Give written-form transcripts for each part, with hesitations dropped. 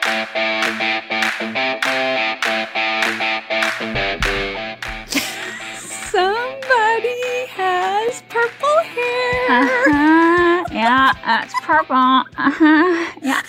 Somebody has purple hair. Yeah, it's purple. Yeah.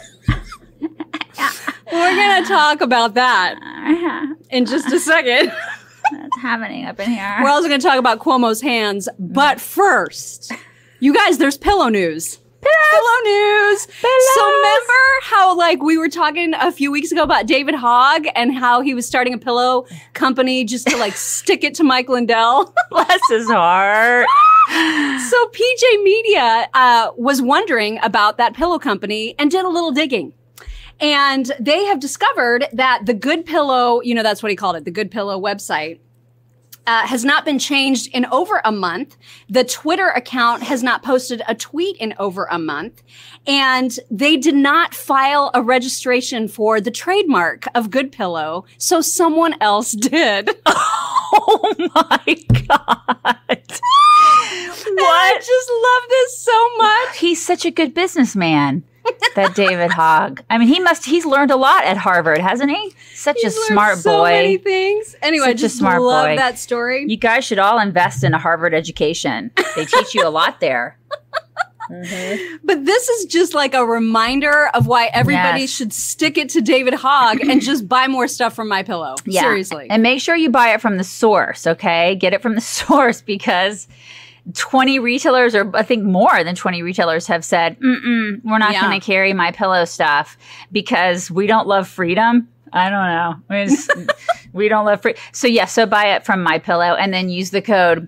We're going to talk about that in just a second. What's happening up in here? We're also going to talk about Cuomo's hands. But first, you guys, there's pillow news. Pillow news. So remember how we were talking a few weeks ago about David Hogg and how he was starting a pillow company just to stick it to Mike Lindell? Bless his heart. So PJ Media was wondering about that pillow company and did a little digging. And they have discovered that the Good Pillow, that's what he called it, the Good Pillow website, has not been changed in over a month. The Twitter account has not posted a tweet in over a month. And they did not file a registration for the trademark of Good Pillow, so someone else did. Oh my God. I just love this so much. He's such a good businessman, that David Hogg. I mean, he's learned a lot at Harvard, hasn't he? Such a smart boy. So many things. Anyway, I just love that story. You guys should all invest in a Harvard education. They teach you a lot there. Mm-hmm. But this is just a reminder of why everybody should stick it to David Hogg and just buy more stuff from MyPillow. Yeah. Seriously. And make sure you buy it from the source, okay? Get it from the source because 20 retailers, or I think more than 20 retailers, have said, we're not going to carry MyPillow stuff because we don't love freedom. I don't know. We don't love free. So buy it from MyPillow and then use the code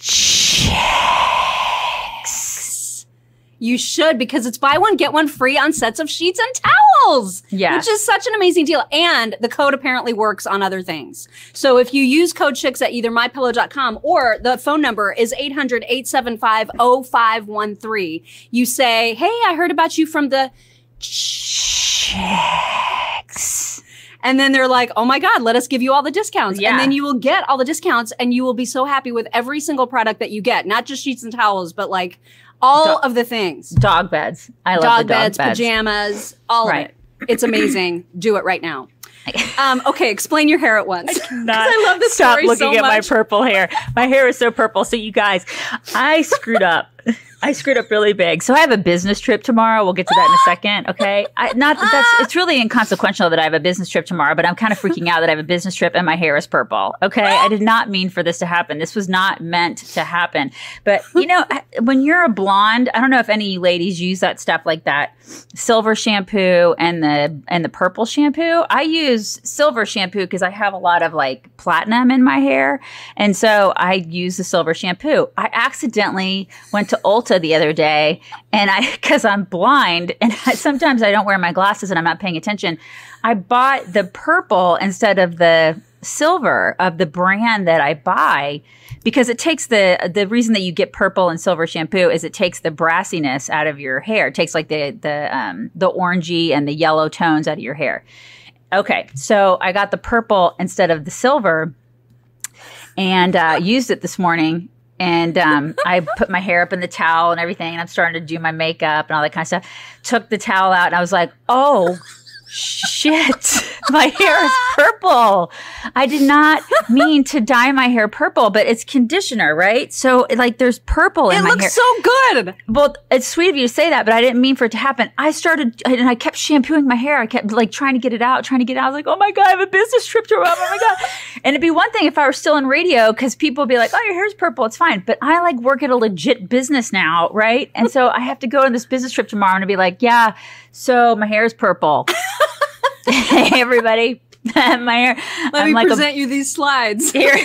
CHECKS. You should, because it's buy one, get one free on sets of sheets and towels. Yeah. Which is such an amazing deal. And the code apparently works on other things. So if you use code CHICKS at either mypillow.com or the phone number is 800-875-0513, you say, hey, I heard about you from the CHECKS. And then they're like, oh my God, let us give you all the discounts. Yeah. And then you will get all the discounts and you will be so happy with every single product that you get. Not just sheets and towels, but all of the things. Dog beds. I love the dog beds. Pajamas, all of it. It's amazing. Do it right now. Okay, explain your hair at once. I love this story so much. Stop looking at my purple hair. My hair is so purple. So you guys, I screwed up. I screwed up really big. So I have a business trip tomorrow. We'll get to that in a second. Okay. It's really inconsequential that I have a business trip tomorrow, but I'm kind of freaking out that I have a business trip and my hair is purple. Okay. I did not mean for this to happen. This was not meant to happen. But when you're a blonde, I don't know if any of you ladies use that stuff like that silver shampoo and the purple shampoo. I use silver shampoo because I have a lot of platinum in my hair. And so I use the silver shampoo. I accidentally went to Ulta the other day and because I'm blind and sometimes I don't wear my glasses and I'm not paying attention, I bought the purple instead of the silver of the brand that I buy because it takes the reason that you get purple and silver shampoo is it takes the brassiness out of your hair. It takes the orangey and the yellow tones out of your hair. Okay, so I got the purple instead of the silver and used it this morning. And I put my hair up in the towel and everything, and I'm starting to do my makeup and all that kind of stuff. Took the towel out, and I was like, oh, shit, my hair is purple. I did not mean to dye my hair purple, but it's conditioner, right? So there's purple in my hair. It looks so good. Well, it's sweet of you to say that, but I didn't mean for it to happen. I kept shampooing my hair. I kept trying to get it out. I was like, oh my God, I have a business trip to run. Oh my God. And it'd be one thing if I were still in radio because people would be like, oh, your hair's purple. It's fine. But I work at a legit business now, right? And so I have to go on this business trip tomorrow and be like, yeah, so my hair is purple. Hey, everybody. My hair. Let me present you these slides. Here.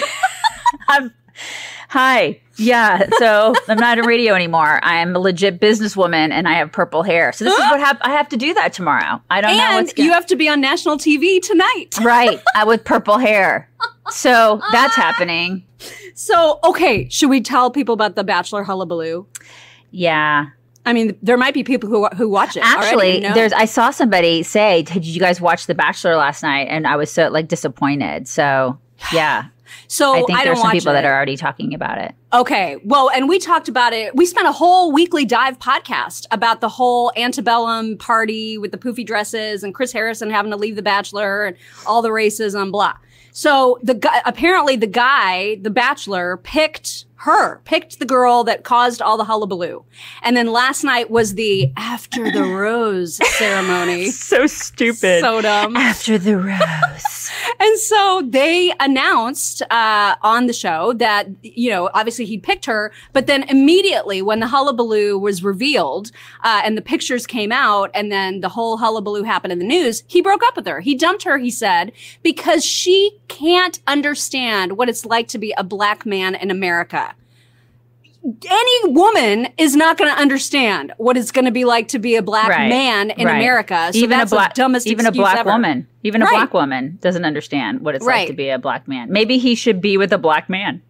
Hi. Yeah. So I'm not in radio anymore. I'm a legit businesswoman and I have purple hair. So this is what I have to do that tomorrow. I don't know what's you have to be on national TV tonight. Right. With purple hair. So that's happening. So, okay. Should we tell people about the Bachelor hullabaloo? Yeah. I mean, there might be people who watch it. Actually, I saw somebody say, "Did you guys watch The Bachelor last night?" And I was so disappointed. So, yeah. So I think I there's don't some watch people it. that are already talking about it. Okay. Well, and we talked about it. We spent a whole weekly dive podcast about the whole antebellum party with the poofy dresses and Chris Harrison having to leave The Bachelor and all the racism, blah. So apparently the guy, the Bachelor, picked the girl that caused all the hullabaloo. And then last night was the after the rose ceremony. So stupid. So dumb. After the rose. And so they announced on the show that, obviously he picked her, but then immediately when the hullabaloo was revealed and the pictures came out and then the whole hullabaloo happened in the news, he broke up with her. He dumped her, he said, because she can't understand what it's like to be a black man in America. Any woman is not going to understand what it's going to be like to be a black man in America. So even that's the dumbest even a excuse black ever. woman, even a black woman doesn't understand what it's like to be a black man. Maybe he should be with a black man.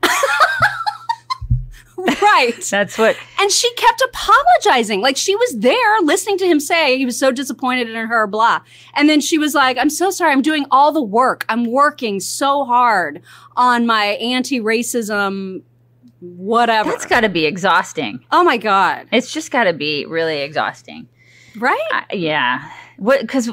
Right. That's what. And she kept apologizing. Like she was there listening to him say he was so disappointed in her, blah. And then she was like, I'm so sorry. I'm doing all the work. I'm working so hard on my anti-racism whatever. That's got to be exhausting. Oh my God. It's just got to be really exhausting. Right? Yeah. Because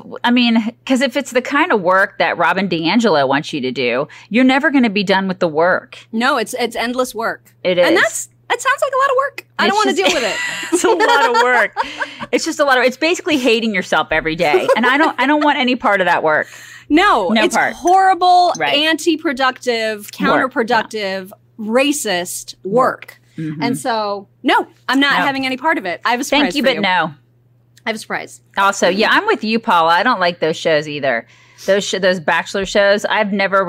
if it's the kind of work that Robin DiAngelo wants you to do, you're never going to be done with the work. No, it's endless work. It is. And that sounds like a lot of work. I don't want to deal with it. It's a lot of work. It's just a lot of. It's basically hating yourself every day, and I don't want any part of that work. No it's part. Horrible, anti-productive, counterproductive, racist work. Mm-hmm. And so, no, I'm not having any part of it. I have a surprise. Thank you, but no. I have a surprise. Also, yeah, I'm with you, Paula. I don't like those shows either. Those Bachelor shows, I've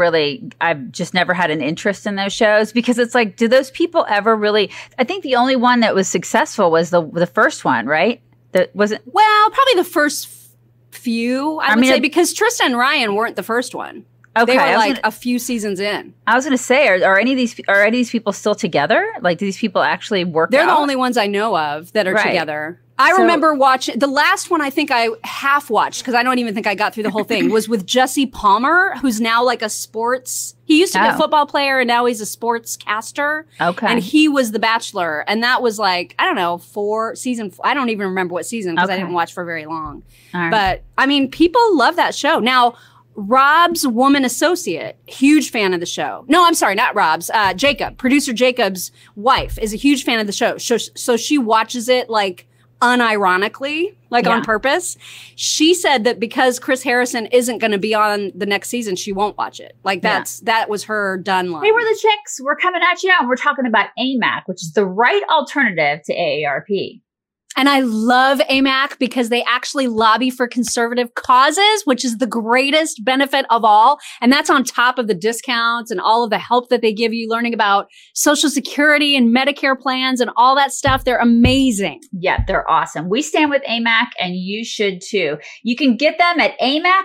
just never had an interest in those shows because it's like, do those people ever really? I think the only one that was successful was the first one, right? Well, probably the first few. I would say because Tristan and Ryan weren't the first one. Okay, they were a few seasons in. I was going to say, are any of these people still together? Like, do these people actually work? They're the only ones I know of that are together. I remember watching the last one. I think I half watched because I don't even think I got through the whole thing. Was with Jesse Palmer, who's now like a sports. He used to be a football player, and now he's a sports caster. Okay, and he was the Bachelor, and that was like I don't know season. I don't even remember what season because I didn't watch for very long. Right. But I mean, people love that show now. Rob's woman associate, huge fan of the show. No, I'm sorry, not Rob's. Jacob, producer Jacob's wife, is a huge fan of the show. So she watches it like unironically, on purpose. She said that because Chris Harrison isn't going to be on the next season, she won't watch it. That was her done line. Hey, we're the chicks. We're coming at you, and we're talking about AMAC, which is the right alternative to AARP. And I love AMAC because they actually lobby for conservative causes, which is the greatest benefit of all. And that's on top of the discounts and all of the help that they give you, learning about Social Security and Medicare plans and all that stuff. They're amazing. Yeah, they're awesome. We stand with AMAC and you should too. You can get them at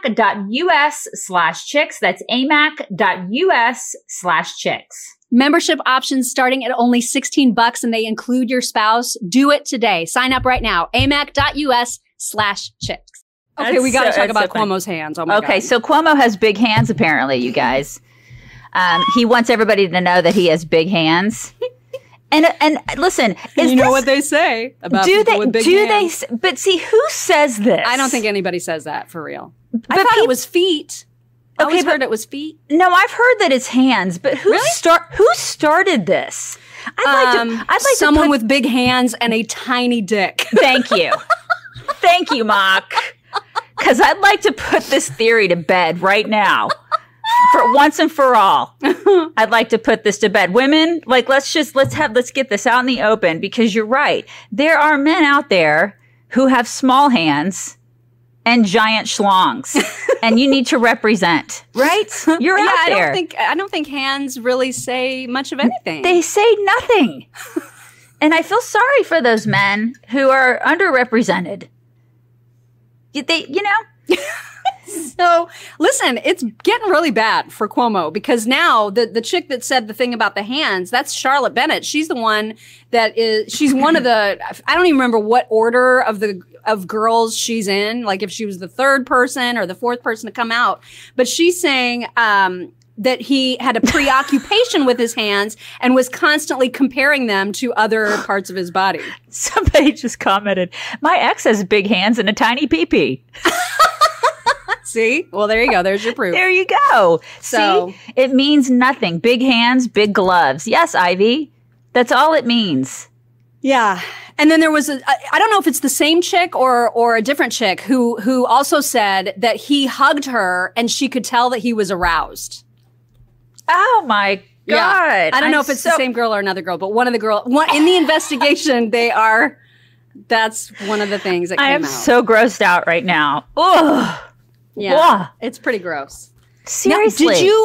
amac.us/chicks. That's amac.us/chicks. Membership options starting at only $16 and they include your spouse. Do it today. Sign up right now. amac.us/chicks. Okay, we got to talk about Cuomo's hands. Oh my God. Okay, so Cuomo has big hands apparently, you guys. He wants everybody to know that he has big hands. And listen, you know what they say about people with big hands? But see, who says this? I don't think anybody says that for real. I thought it was feet. I always heard it was feet. No, I've heard that it's hands, but who started this? I'd like someone with big hands and a tiny dick. Thank you. Thank you, Mock. Because I'd like to put this theory to bed right now. For once and for all. I'd like to put this to bed. Women, let's get this out in the open because you're right. There are men out there who have small hands and giant schlongs, and you need to represent, right? You're out there. I don't think hands really say much of anything. They say nothing. And I feel sorry for those men who are underrepresented. So, listen, it's getting really bad for Cuomo because now the chick that said the thing about the hands, that's Charlotte Bennett. She's the one she's one of the, I don't even remember what order of girls she's in, like if she was the third person or the fourth person to come out. But she's saying that he had a preoccupation with his hands and was constantly comparing them to other parts of his body. Somebody just commented, my ex has big hands and a tiny pee-pee. See? Well, there you go. There's your proof. There you go. So, see? It means nothing. Big hands, big gloves. Yes, Ivy. That's all it means. Yeah. And then there was I don't know if it's the same chick or a different chick who also said that he hugged her and she could tell that he was aroused. Oh my God. Yeah. I don't know if it's the same girl or another girl, but one of the girls in the investigation, that's one of the things that came out. I am so grossed out right now. Ugh. Yeah. Ugh. It's pretty gross. Seriously. Now,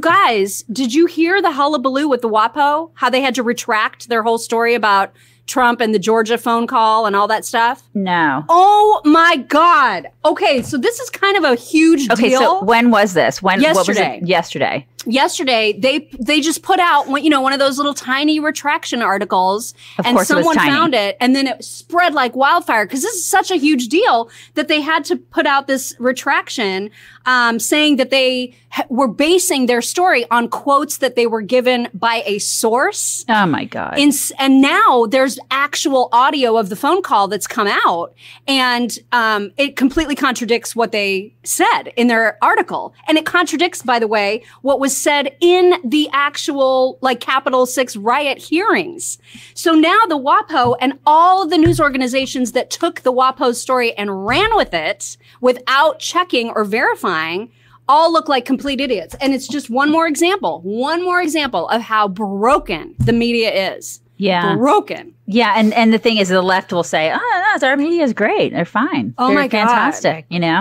did you hear the hullabaloo with the WAPO? How they had to retract their whole story about Trump and the Georgia phone call and all that stuff? No. Oh my God. Okay, so this is kind of a huge deal. Okay, so when was this? Yesterday. What was it? Yesterday. Yesterday, they just put out one of those little tiny retraction articles, and someone found it, and then it spread like wildfire because this is such a huge deal that they had to put out this retraction saying that they were basing their story on quotes that they were given by a source. Oh my God. And now there's actual audio of the phone call that's come out, and it completely contradicts what they said in their article. And it contradicts, by the way, what was said in the actual Capitol 6 riot hearings. So now the WAPO and all of the news organizations that took the WAPO story and ran with it without checking or verifying all look like complete idiots. And it's just one more example of how broken the media is. Yeah. Broken. Yeah. And the thing is, the left will say, oh, no, our media is great. They're fine. Oh, They're my God. fantastic.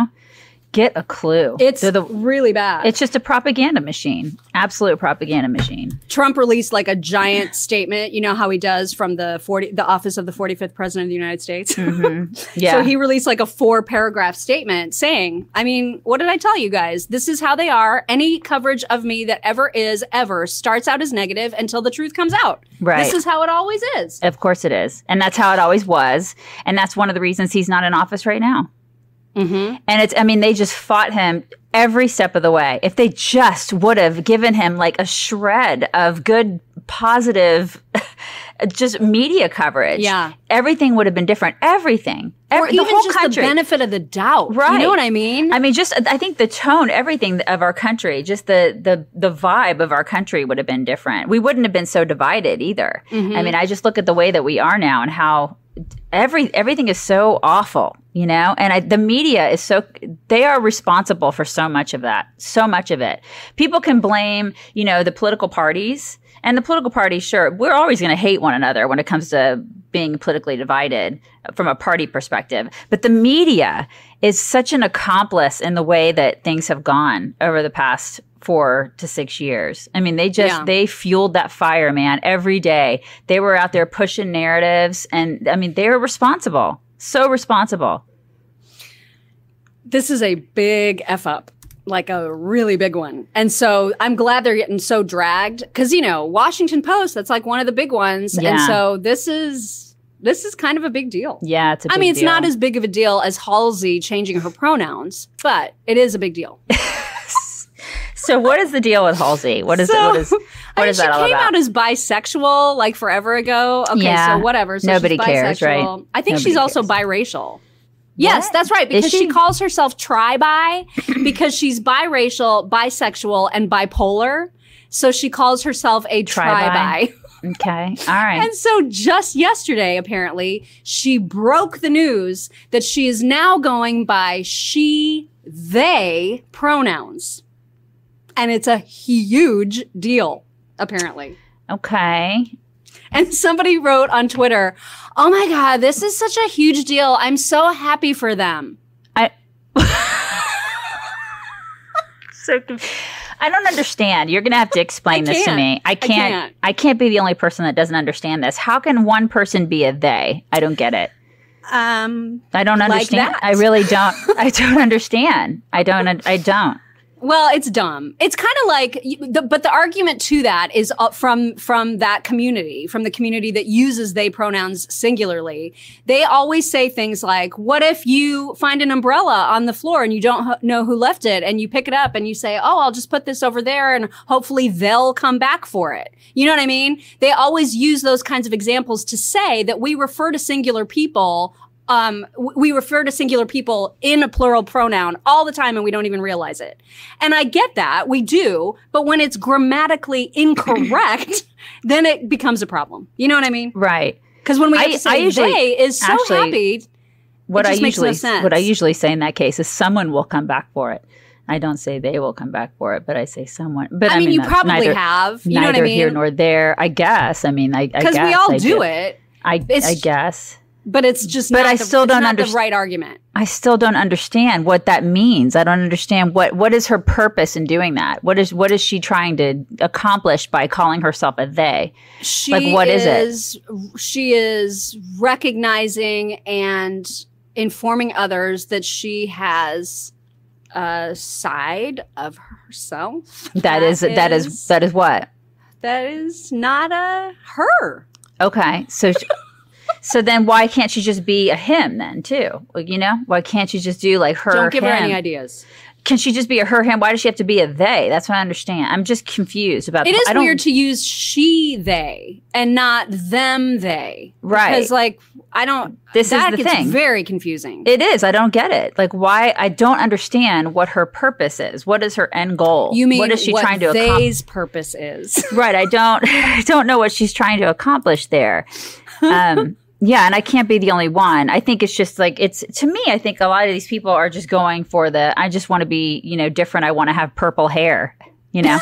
Get a clue. It's really bad. It's just a propaganda machine. Absolute propaganda machine. Trump released a giant statement. You know how he does from the office of the 45th president of the United States. Mm-hmm. Yeah. So he released a 4-paragraph statement saying, what did I tell you guys? This is how they are. Any coverage of me that ever starts out as negative until the truth comes out. Right. This is how it always is. Of course it is. And that's how it always was. And that's one of the reasons he's not in office right now. Mm-hmm. And they just fought him every step of the way. If they just would have given him a shred of good, positive, just media coverage, everything would have been different. Everything. Or even the whole just country. the benefit of the doubt. Right. You know what I mean? I think the tone, everything of our country, just the vibe of our country would have been different. We wouldn't have been so divided either. Mm-hmm. I just look at the way that we are now and how everything is so awful, and the media is they are responsible for so much of that, so much of it. People can blame, the political parties, and the political parties, sure, we're always going to hate one another when it comes to being politically divided from a party perspective. But the media is such an accomplice in the way that things have gone over the past 4 to 6 years. They fueled that fire, man, every day. They were out there pushing narratives, and they were responsible. So responsible. This is a big F up, a really big one. And so I'm glad they're getting so dragged because, Washington Post, that's one of the big ones. Yeah. And so this is kind of a big deal. Yeah, it's a big deal. It's not as big of a deal as Halsey changing her pronouns, but it is a big deal. So what is the deal with Halsey? What is that all about? She came out as bisexual forever ago. Okay, yeah. So whatever. So nobody she's cares, right? I think she's also biracial. Yes, What? that's right. Because she calls herself tri-bi because she's biracial, bisexual, and bipolar. So she calls herself a tri-bi. Okay. All right. And so just yesterday, apparently, she broke the news that she is now going by she, they pronouns. And it's a huge deal, apparently. Okay. And somebody wrote on Twitter, oh my God, this is such a huge deal. I'm so happy for them. I don't understand. You're going to have to explain this to me. I can't be the only person that doesn't understand this. How can one person be a they? I don't get it. I don't understand. Like that. I really don't. I don't understand. I don't. Well, it's dumb. It's kind of like, but the argument to that is from that community, from the community that uses they pronouns singularly. They always say things like, what if you find an umbrella on the floor and you don't know who left it, and you pick it up and you say, oh, I'll just put this over there and hopefully they'll come back for it. You know what I mean? They always use those kinds of examples to say that we refer to singular people we refer to singular people in a plural pronoun all the time and we don't even realize it. And I get that, we do, but when it's grammatically incorrect, then it becomes a problem. You know what I mean? Right. Because when we have to say they is so happy, what it just makes no sense. What I usually say in that case is someone will come back for it. I don't say they will come back for it, but I say someone. But I mean you probably have. You know what I mean? Neither here nor there, I guess. I mean, I guess. Because we all do it. I guess. But it's just but not, I still don't the right argument. I still don't understand what that means. I don't understand what is her purpose in doing that. What is she trying to accomplish by calling herself a they? What is it? She is recognizing and informing others that she has a side of herself that is what? That is not a her. Okay. So then why can't she just be a him then too? You know, why can't she just do like her, Don't give him? her any ideas. Can she just be a her, him? Why does she have to be a they? That's what I understand. I'm just confused about it. Is weird to use she, they and not them, they. Right. Because like, I don't, this that is the gets thing. very confusing. It is. I don't get it. Like why, I don't understand what her purpose is. What is her end goal? You mean what is she trying to accomplish? They's purpose is. Right. I don't know what she's trying to accomplish there. Yeah, and I can't be the only one. I think it's just like to me, I think a lot of these people are just going for I just want to be, different. I want to have purple hair, I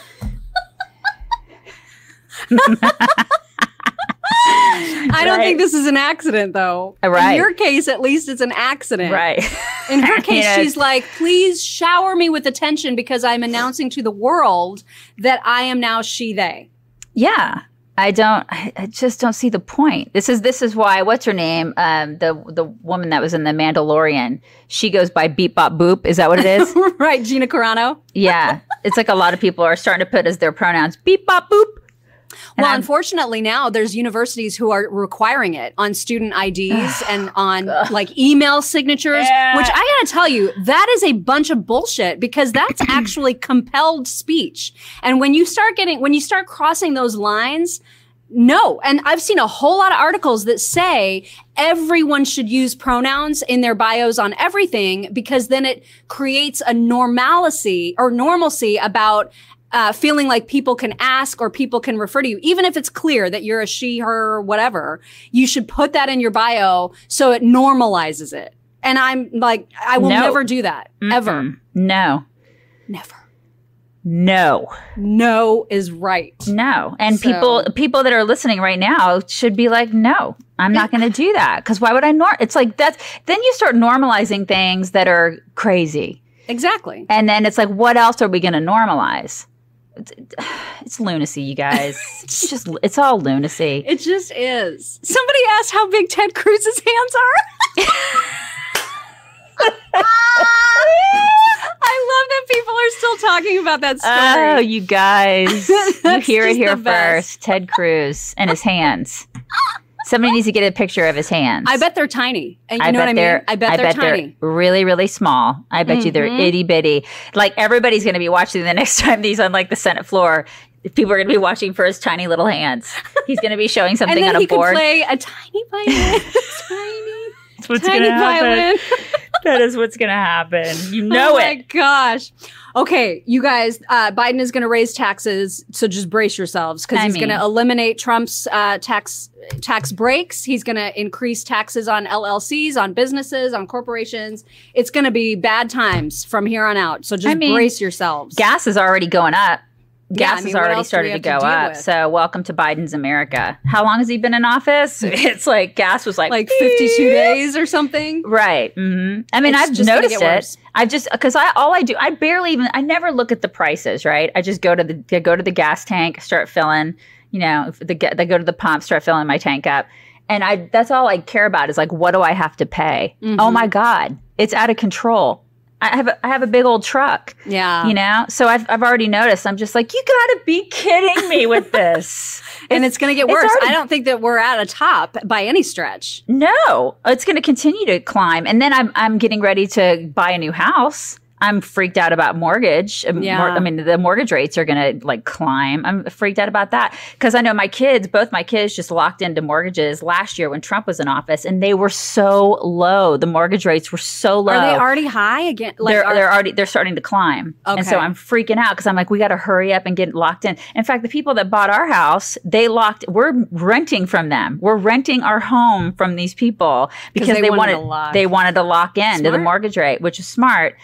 don't think this is an accident though. Right. In your case, at least it's an accident. Right. In her case, she's like, please shower me with attention because I'm announcing to the world that I am now she, they. Yeah. I just don't see the point. This is why, what's her name? The woman that was in The Mandalorian, she goes by Beep Bop Boop. Is that what it is? Right. Gina Carano. Yeah. It's like a lot of people are starting to put as their pronouns Beep Bop Boop. Well, unfortunately now there's universities who are requiring it on student IDs and on like email signatures, which I gotta tell you, that is a bunch of bullshit because that's actually compelled speech. And when you start crossing those lines, no. And I've seen a whole lot of articles that say everyone should use pronouns in their bios on everything because then it creates a normalcy about feeling like people can ask or people can refer to you, even if it's clear that you're a she, her, whatever. You should put that in your bio so it normalizes it. And I'm like, I will never do that. Ever. No. Never. No. No is right. No. And people that are listening right now should be like, no, I'm not going to do that. Because why would I it's like then you start normalizing things that are crazy. Exactly. And then it's like, what else are we going to normalize? It's lunacy, you guys. It's all lunacy. It just is. Somebody asked how big Ted Cruz's hands are. I love that people are still talking about that story. Oh, you guys. You hear it here first. Ted Cruz and his hands. Somebody needs to get a picture of his hands. I bet they're tiny. And you know what I mean? I bet they're tiny. They're really, really small. I bet you they're itty bitty. Like everybody's going to be watching the next time these on like the Senate floor. People are going to be watching for his tiny little hands. He's going to be showing something on a board. And then he can play a tiny violin. That's what's going to happen. That is what's going to happen. You know it. Oh my gosh. Okay, you guys, Biden is going to raise taxes, so just brace yourselves because he's going to eliminate Trump's tax breaks. He's going to increase taxes on LLCs, on businesses, on corporations. It's going to be bad times from here on out, so just brace yourselves. Gas is already going up. Gas has already started to go up. So welcome to Biden's America. How long has he been in office? It's like gas was like 52 days or something. Right. Mm-hmm. I mean, I've noticed it. I just because I never look at the prices. Right. I just go to the gas tank, start filling. I go to the pump, start filling my tank up, and that's all I care about is like what do I have to pay? Mm-hmm. Oh my God, it's out of control. I have a big old truck. Yeah. You know? So I've already noticed. I'm just like, you gotta be kidding me with this. And it's going to get worse. already- I don't think that we're at a top by any stretch. No, it's going to continue to climb. And then I'm getting ready to buy a new house. I'm freaked out about mortgage. Yeah. The mortgage rates are going to like climb. I'm freaked out about that because I know both my kids just locked into mortgages last year when Trump was in office, and they were so low. The mortgage rates were so low. Are they already high again? Like, They're starting to climb. Okay. And so I'm freaking out because I'm like, we got to hurry up and get locked in. In fact, the people that bought our house, we're renting from them. We're renting our home from these people because they wanted to lock in to the mortgage rate, which is smart.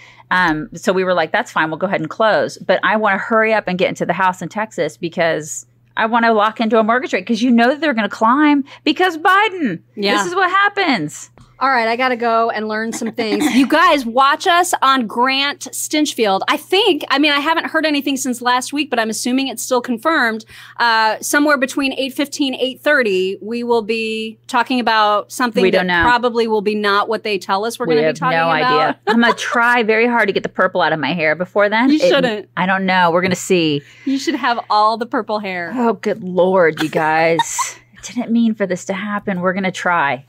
So we were like, that's fine. We'll go ahead and close. But I want to hurry up and get into the house in Texas because I want to lock into a mortgage rate because you know that they're going to climb because Biden. Yeah. This is what happens. All right, I got to go and learn some things. You guys watch us on Grant Stinchfield. I haven't heard anything since last week, but I'm assuming it's still confirmed. Somewhere between 8:15, 8:30, we will be talking about something We don't that know. probably will be not what they tell us we're going to be talking about. We have no idea. I'm going to try very hard to get the purple out of my hair before then. You shouldn't. I don't know. We're going to see. You should have all the purple hair. Oh, good Lord, you guys. I didn't mean for this to happen. We're going to try.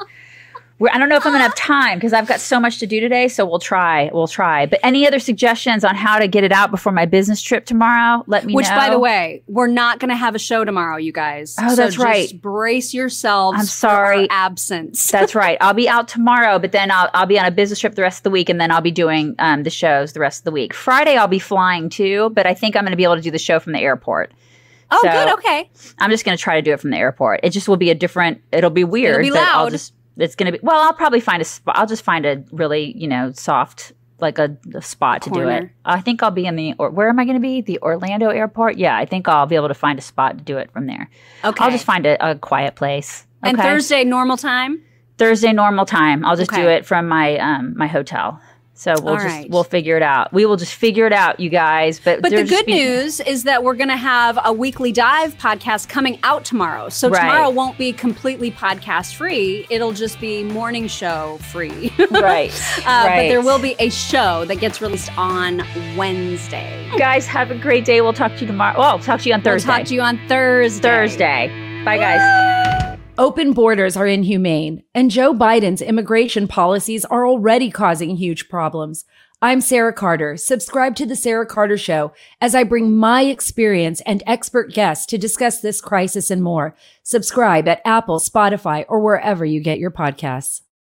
I don't know if I'm going to have time because I've got so much to do today. So we'll try. But any other suggestions on how to get it out before my business trip tomorrow? Let me know. Which, by the way, we're not going to have a show tomorrow, you guys. Oh, that's right. Just brace yourselves I'm sorry. for our absence. That's right. I'll be out tomorrow, but then I'll be on a business trip the rest of the week, and then I'll be doing the shows the rest of the week. Friday, I'll be flying too, but I think I'm going to be able to do the show from the airport. Oh, So good. Okay. I'm just going to try to do it from the airport. It just will be it'll be weird. It'll be but loud. It's going to be, well, I'll probably find a spot. I'll just find a really, soft, like a spot to do it. Corner. I think I'll be where am I going to be? The Orlando airport? Yeah, I think I'll be able to find a spot to do it from there. Okay. I'll just find a quiet place. And okay? Thursday, normal time? Thursday, normal time. I'll just Okay. do it from my my hotel. So right. we'll figure it out. We will just figure it out, you guys. But the good news is that we're going to have a weekly dive podcast coming out tomorrow. So Right. tomorrow won't be completely podcast free. It'll just be morning show free. Right. But there will be a show that gets released on Wednesday. Guys, have a great day. We'll talk to you tomorrow. Well, I'll talk to you on Thursday. We'll talk to you on Thursday. Thursday. Bye, guys. Open borders are inhumane, and Joe Biden's immigration policies are already causing huge problems. I'm Sarah Carter. Subscribe to The Sarah Carter Show as I bring my experience and expert guests to discuss this crisis and more. Subscribe at Apple, Spotify, or wherever you get your podcasts.